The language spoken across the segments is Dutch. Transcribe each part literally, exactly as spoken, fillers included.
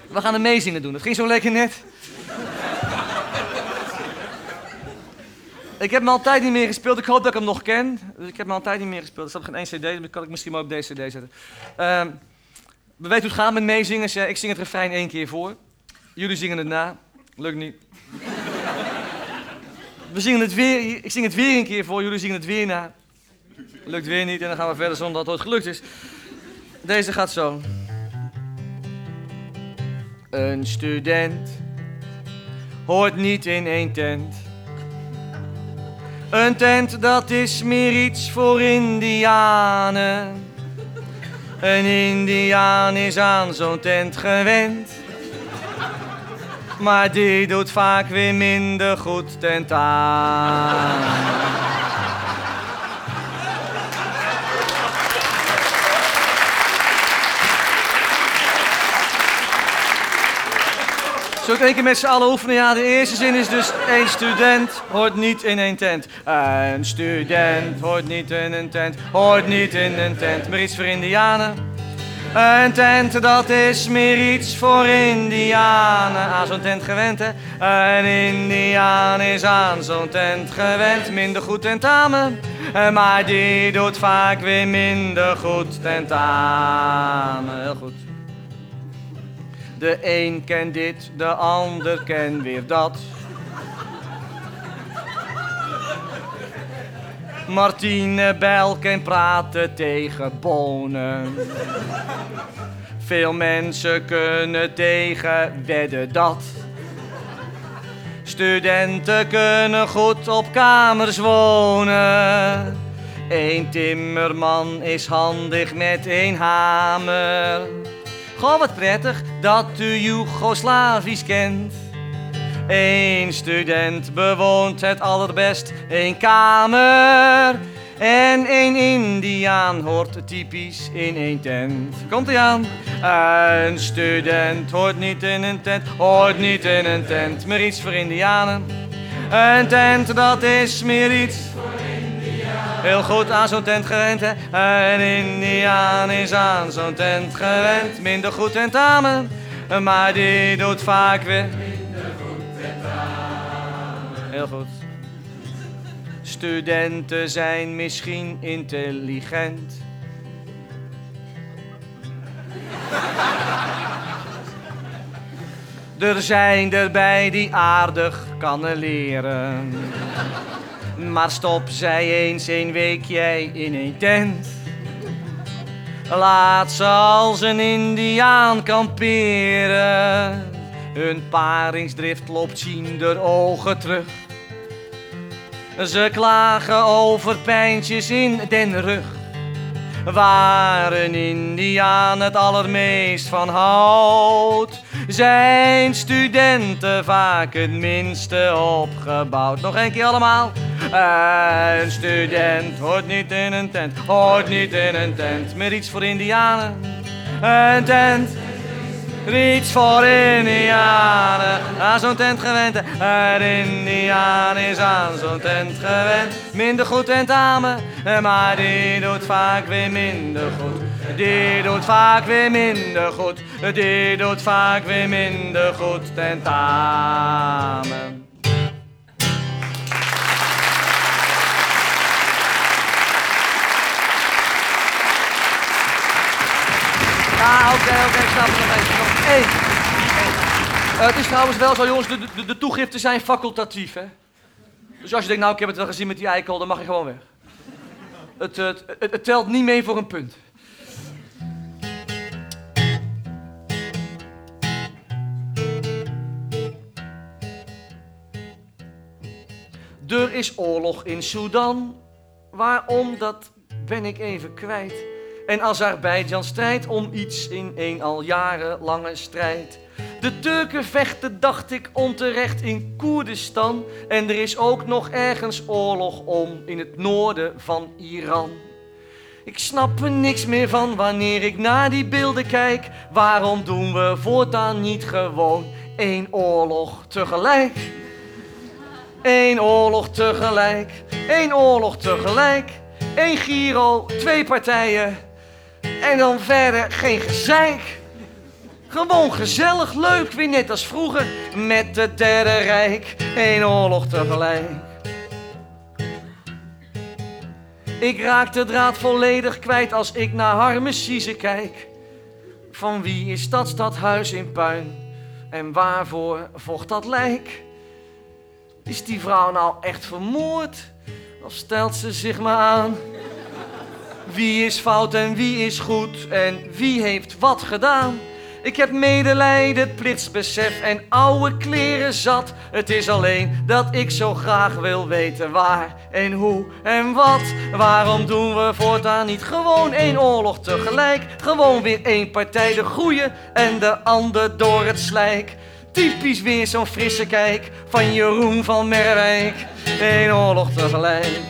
We gaan een meezingen doen. Dat ging zo lekker net. Ik heb hem al een tijd niet meer gespeeld. Ik hoop dat ik hem nog ken. Dus ik heb hem al een tijd niet meer gespeeld. Er staat geen één cd, dan kan ik misschien maar op deze cd zetten. Uh, we weten hoe het gaat met meezingers. Ik zing het refrein één keer voor. Jullie zingen het na. Lukt niet. We zingen het weer. Ik zing het weer een keer voor. Jullie zingen het weer na. Lukt weer niet en dan gaan we verder zonder dat het ooit gelukt is. Deze gaat zo. Een student hoort niet in één tent. Een tent, dat is meer iets voor indianen. Een indiaan is aan zo'n tent gewend. Maar die doet vaak weer minder goed tentamen. Zullen we het één keer met z'n allen oefenen? Ja, de eerste zin is dus: één student hoort niet in één tent. Een student hoort niet in een tent, hoort niet in een tent. Maar iets voor indianen. Een tent, dat is meer iets voor indianen. Aan zo'n tent gewend, hè? Een indiaan is aan zo'n tent gewend. Minder goed tentamen, maar die doet vaak weer minder goed tentamen. Heel goed. De een kent dit, de ander kent weer dat. Martine Bijl kan praten tegen bonen. Veel mensen kunnen tegen wedden dat. Studenten kunnen goed op kamers wonen. Eén timmerman is handig met één hamer. Goh, wat prettig dat u Joegoslavisch kent. Eén student bewoont het allerbest één kamer. En één indiaan hoort typisch in één tent. Komt-ie aan? Een student hoort niet in een tent, hoort niet in een tent. Maar iets voor indianen. Een tent, dat is meer iets voor indianen. Heel goed aan zo'n tent gewend, hè. Een indiaan is aan zo'n tent gewend. Minder goed tentamen, maar die doet vaak weer minder goed tentamen. Heel goed. Studenten zijn misschien intelligent. Er zijn erbij die aardig kunnen leren. Maar stop zij eens een week jij in een tent. Laat ze als een indiaan kamperen. Hun paringsdrift loopt zien de ogen terug. Ze klagen over pijntjes in den rug. Waar een indiaan het allermeest van houdt, zijn studenten vaak het minste opgebouwd. Nog een keer allemaal. Een student hoort niet in een tent, hoort niet in een tent. Meer iets voor indianen. Een tent, iets voor indianen. Aan zo'n tent gewend. Een indiaan is aan zo'n tent gewend. Minder goed tentamen, maar die doet vaak weer minder goed. Die doet vaak weer minder goed. Die doet vaak weer minder goed tentamen. Ja, oké, okay, oké, okay, ik snap het nog even. Nog één. Uh, het is trouwens wel zo, jongens, de, de, de toegiften zijn facultatief, hè. Dus als je denkt, nou, ik heb het wel gezien met die eikel, dan mag je gewoon weg. Het, het, het, het telt niet mee voor een punt. Er is oorlog in Sudan. Waarom, dat ben ik even kwijt. En Azerbeidzjan strijdt om iets in een al jarenlange strijd. De Turken vechten, dacht ik, onterecht in Koerdistan. En er is ook nog ergens oorlog om in het noorden van Iran. Ik snap er niks meer van wanneer ik naar die beelden kijk. Waarom doen we voortaan niet gewoon één oorlog tegelijk? Eén oorlog tegelijk, één oorlog tegelijk. Eén Giro, twee partijen. En dan verder geen gezeik. Gewoon gezellig, leuk, weer net als vroeger. Met het Derde Rijk, één oorlog tegelijk. Ik raak de draad volledig kwijt als ik naar Harmesize kijk. Van wie is dat stadhuis in puin? En waarvoor vocht dat lijk? Is die vrouw nou echt vermoord? Of stelt ze zich maar aan? Wie is fout en wie is goed? En wie heeft wat gedaan? Ik heb medelijden, plichtsbesef en oude kleren zat. Het is alleen dat ik zo graag wil weten waar en hoe en wat. Waarom doen we voortaan niet gewoon één oorlog tegelijk? Gewoon weer één partij de goeie en de ander door het slijk. Typisch weer zo'n frisse kijk van Jeroen van Merwijk. Eén oorlog tegelijk.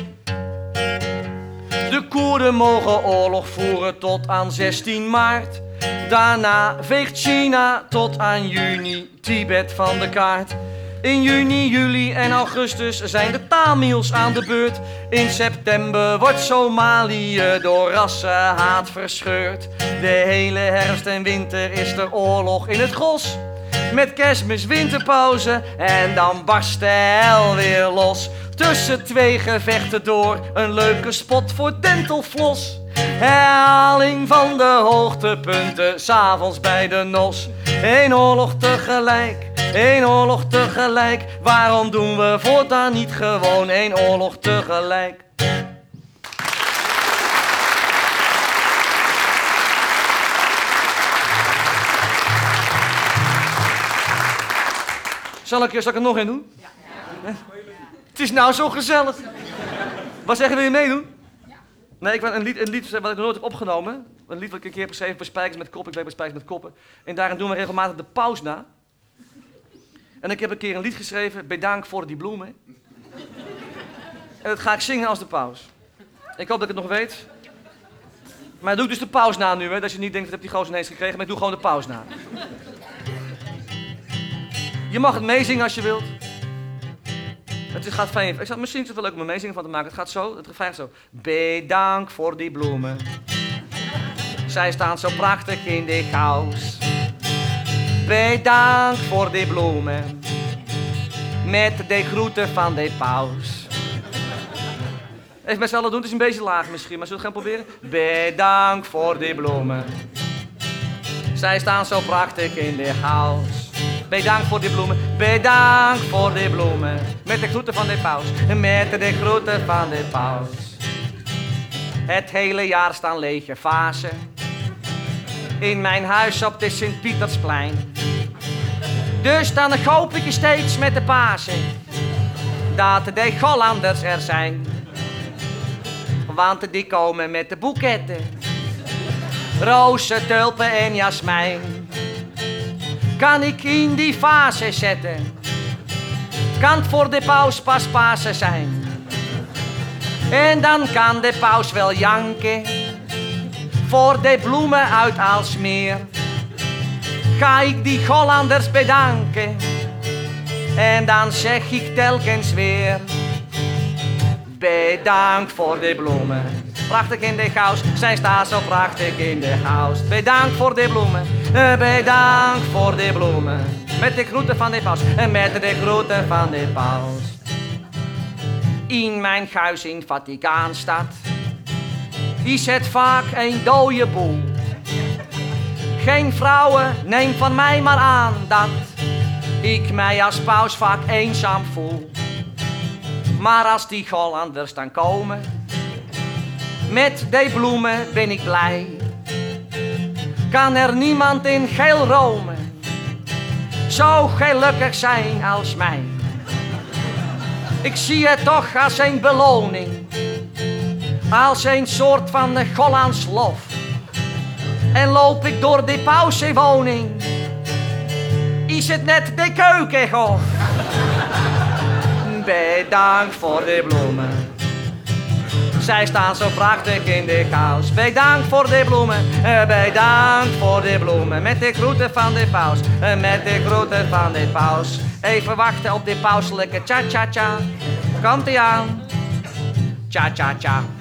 De Koerden mogen oorlog voeren tot aan zestien maart. Daarna veegt China tot aan juni Tibet van de kaart. In juni, juli en augustus zijn de Tamils aan de beurt. In september wordt Somalië door rassenhaat verscheurd. De hele herfst en winter is er oorlog in het gros. Met kerstmis, winterpauze en dan barst de hel weer los. Tussen twee gevechten door, een leuke spot voor dentalfloss. Herhaling van de hoogtepunten, 's avonds bij de nos. Eén oorlog tegelijk, één oorlog tegelijk. Waarom doen we voortaan niet gewoon één oorlog tegelijk? Zal ik, zal ik er nog een doen? Ja. Ja. Het is nou zo gezellig. Wat zeggen, wil je meedoen? Ja. Nee, ik wil een lied, een lied wat ik nog nooit heb opgenomen. Een lied wat ik een keer heb geschreven voor Spijkers met Koppen. Ik weet bij Spijkers met Koppen. En daarin doen we regelmatig de paus na. En ik heb een keer een lied geschreven, Bedankt voor die bloemen. En dat ga ik zingen als de paus. Ik hoop dat ik het nog weet. Maar doe ik dus de paus na nu, hè. Dat je niet denkt, dat heb die gozer ineens gekregen. Maar ik doe gewoon de paus na. Je mag het meezingen als je wilt. Het gaat fijn. Ik zou, misschien is het wel leuk om er meezingen van te maken. Het gaat zo, het refrein zo. Bedankt voor die bloemen. Zij staan zo prachtig in de gaus. Bedankt voor die bloemen. Met de groeten van de paus. Even met z'n allen doen, het is een beetje laag misschien, maar zullen we het gaan proberen? Bedankt voor die bloemen. Zij staan zo prachtig in de gaus. Bedankt voor die bloemen, bedankt voor die bloemen. Met de groeten van de paus, met de groeten van de paus. Het hele jaar staan lege vazen in mijn huis op de Sint-Pietersplein. Dus dan hoop ik steeds met de Pasen dat de Hollanders er zijn. Want die komen met de boeketten, rozen, tulpen en jasmijn. Kan ik in die vazen zetten, kan het voor de paus pas Pasen zijn. En dan kan de paus wel janken voor de bloemen uit Aalsmeer. Ga ik die Hollanders bedanken en dan zeg ik telkens weer. Bedankt voor de bloemen, prachtig in de gaus, zij staan zo prachtig in de gaus. Bedankt voor de bloemen, bedankt voor de bloemen. Met de groeten van de paus, met de groeten van de paus. In mijn huis in Vaticaanstad is het vaak een dode boel. Geen vrouwen, neem van mij maar aan dat ik mij als paus vaak eenzaam voel. Maar als die Hollanders dan komen, met die bloemen ben ik blij. Kan er niemand in geel Rome zo gelukkig zijn als mij. Ik zie het toch als een beloning, als een soort van Hollands lof. En loop ik door die pausenwoning, is het net de keukenhof. Bedankt voor de bloemen, zij staan zo prachtig in de gaus. Bedankt voor de bloemen, bedankt voor de bloemen. Met de groeten van de paus, met de groeten van de paus. Even wachten op de pauselijke cha-cha-cha. Komt ie aan, cha-cha-cha.